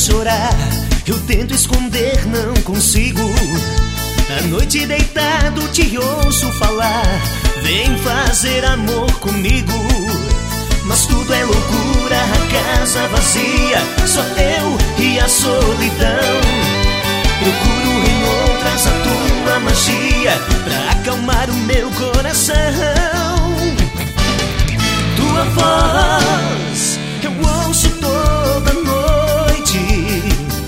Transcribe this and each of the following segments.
chorar, eu tento esconder, não consigo. À noite deitado te ouço falar, vem fazer amor comigo. Mas tudo é loucura, a casa vazia, só eu e a solidão. Procuro em outras a tua magia, pra acalmar o meu coração. Tua voz eu ouço toda noite.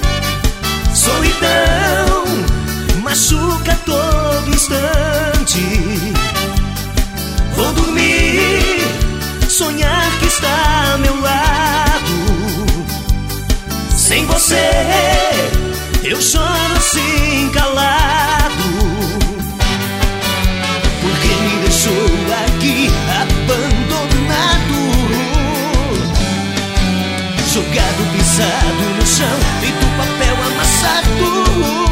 Solidão machuca todo instante. Vou dormir, sonhar que está ao meu lado. Sem você eu choro assim calado. Porque me deixou aqui abandonado, jogado, pisado no chão, feito papel amassado.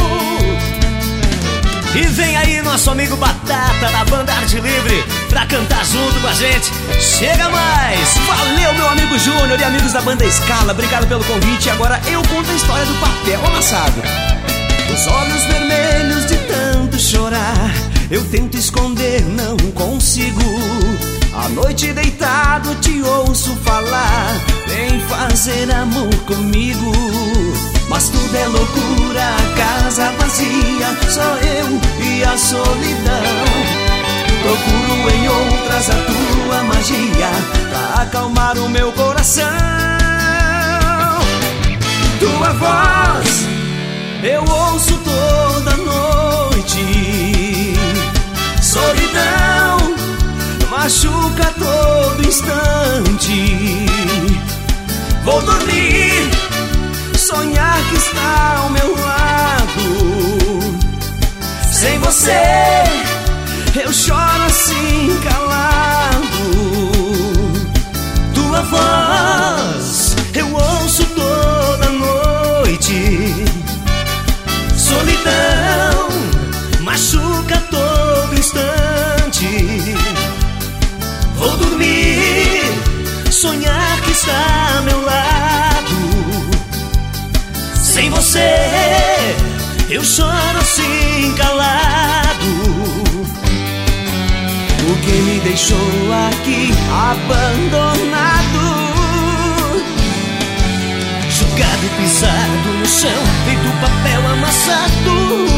E vem aí nosso amigo Batata da banda Arte Livre pra cantar junto com a gente. Chega mais! Valeu, meu amigo Júnior e amigos da banda Scala, obrigado pelo convite. E agora eu conto a história do papel amassado. Os olhos vermelhos de tanto chorar, eu tento esconder, não consigo. À noite deitado te ouço falar, vem fazer amor comigo. Mas tudo é loucura, a casa vazia, só eu e a solidão. Procuro em outras a tua magia, pra acalmar o meu coração. Tua voz eu ouço toda noite. Solidão machuca todo instante. Vou dormir, sonhar que está ao meu lado. Sem você eu choro assim calado. Tua voz eu ouço toda noite. Solidão machuca todo instante. Vou dormir, sonhar que está ao meu lado. Sem você eu choro assim calado. O que me deixou aqui abandonado, jogado, pisado no chão, feito papel amassado.